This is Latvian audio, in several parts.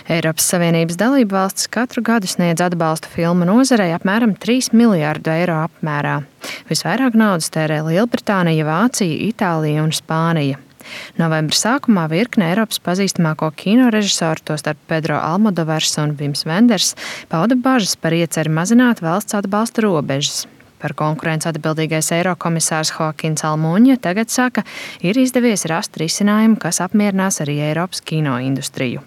Eiropas Savienības dalībvalstis katru gadu sniedz atbalstu filmu nozarei apmēram 3 miljārdu eiro apmērā. Visvairāk naudas tērē Lielbritānija, Vācija, Itālija un Spānija. Novembra sākumā virkne Eiropas pazīstamāko kinorežisoru, tostarp Pedro Almodovars un Vims Venders, pauda bažas par ieceri mazināt valsts atbalsta robežas. Par konkurenci atbildīgais Eirokomisārs Joaquins Almuņa tagad saka, ir izdevies rast risinājumu, kas apmierinās arī Eiropas kinoindustriju.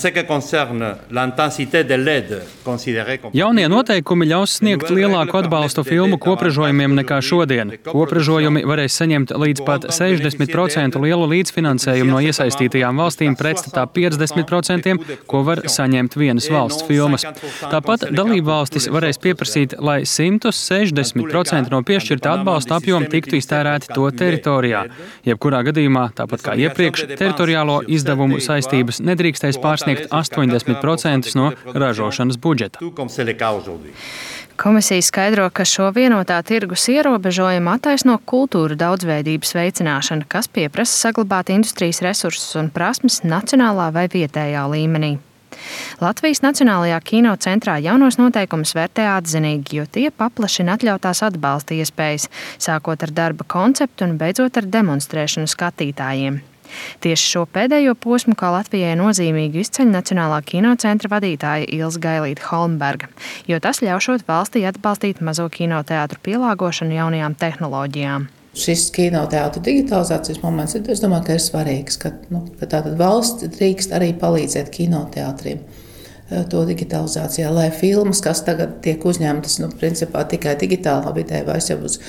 Jaunie noteikumi ļaus sniegt lielāku atbalstu filmu kopražojumiem nekā šodien. Kopražojumi varēs saņemt līdz pat 60% lielu līdzfinansējumu no iesaistītajām valstīm pretstatā 50%, ko var saņemt vienas valsts filmas. Tāpat dalībvalstis varēs pieprasīt, lai 160% no piešķirta atbalsta apjoma tiktu iztērēti to teritorijā. Jebkurā gadījumā, tāpat kā iepriekš, teritoriālo izdevumu saistības nedrīkstēs pārsniegt 80% no ražošanas budžeta. Komisija skaidro, ka šo vienotā tirgus ierobežojumu attaisno kultūru daudzveidības veicināšana, kas pieprasa saglabāt industrijas resursus un prasmes nacionālā vai vietējā līmenī. Latvijas Nacionālajā kino centrā jaunos noteikumus vērtē atzinīgi, jo tie paplašina atļautās atbalsta iespējas, sākot ar darba konceptu un beidzot ar demonstrēšanu skatītājiem. Tieši šo pēdējo posmu kā Latvijai nozīmīgi izceļ Nacionālā kino centra vadītāja Ilze Gailīte-Holmberga, jo tas ļaušot valstī atbalstīt mazo kinoteātru pielāgošanu jaunajām tehnoloģijām. Šis kinoteātru digitalizācijas moments, es domāju, ka ir svarīgs, ka tātad valsts drīkst arī palīdzēt kinoteātriem to digitalizācijā, lai filmas, kas tagad tiek uzņemtas, principā tikai digitālā vidē vai jau uz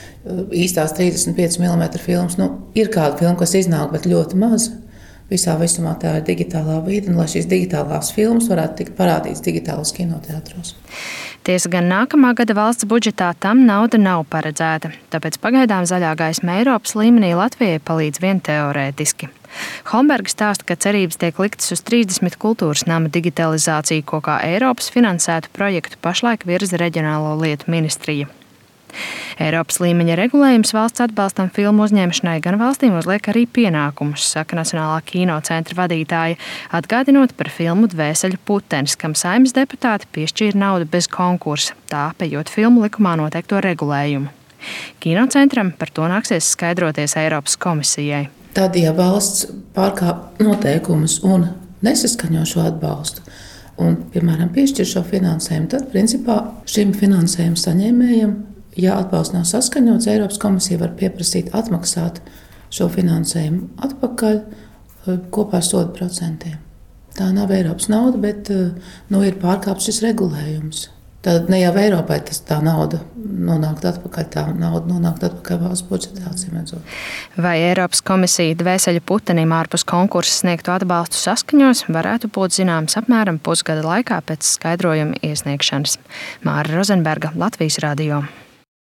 īstās 35 mm filmas. Ir kāda filma, kas iznāk, bet ļoti maz. Visā visumā tā ir digitālā vide, un lai šīs digitālās filmas varētu tikt parādītas digitālos kinoteātros. Tiesa gan nākamā gada valsts budžetā tam nauda nav paredzēta, tāpēc pagaidām zaļā gaisma Eiropas līmenī Latvijai palīdz vien teorētiski. Holmberga stāsta, ka cerības tiek liktas uz 30 kultūras nama digitalizāciju, ko kā Eiropas finansētu projektu pašlaik virza Reģionālo lietu ministrija. Eiropas līmeņa regulējums valsts atbalstam filmu uzņemšanai gan valstīm uzliek arī pienākumus, saka Nacionālā kino centra vadītāja, atgādinot par filmu Dvēseļu putenis, kam Saeimas deputāti piešķīra naudu bez konkursa, tā apejot filmu likumā noteikto regulējumu. Kinocentram par to nāksies skaidroties Eiropas komisijai. Tad, ja valsts pārkāp noteikumus un nesaskaņo šo atbalstu un, piemēram, piešķir šo finansējumu, tad, principā, šim finansējumu saņēmējam, ja atbalsts nav saskaņots, Eiropas komisija var pieprasīt atmaksāt šo finansējumu atpakaļ kopā ar sodu procentiem. Tā nav Eiropas nauda, bet ir pārkāpts šis regulējums. Tad ne jau Eiropai tā nauda nonākt atpakaļ, tā nauda nonākt atpakaļ valsts budžetā, atsimedzot. Vai Eiropas komisija Dvēseļu putenim ārpus konkursa sniegtu atbalstu saskaņos, varētu būt zināms apmēram pusgada laikā pēc skaidrojuma iesniegšanas. Māra Rozenberga, Latvijas radio.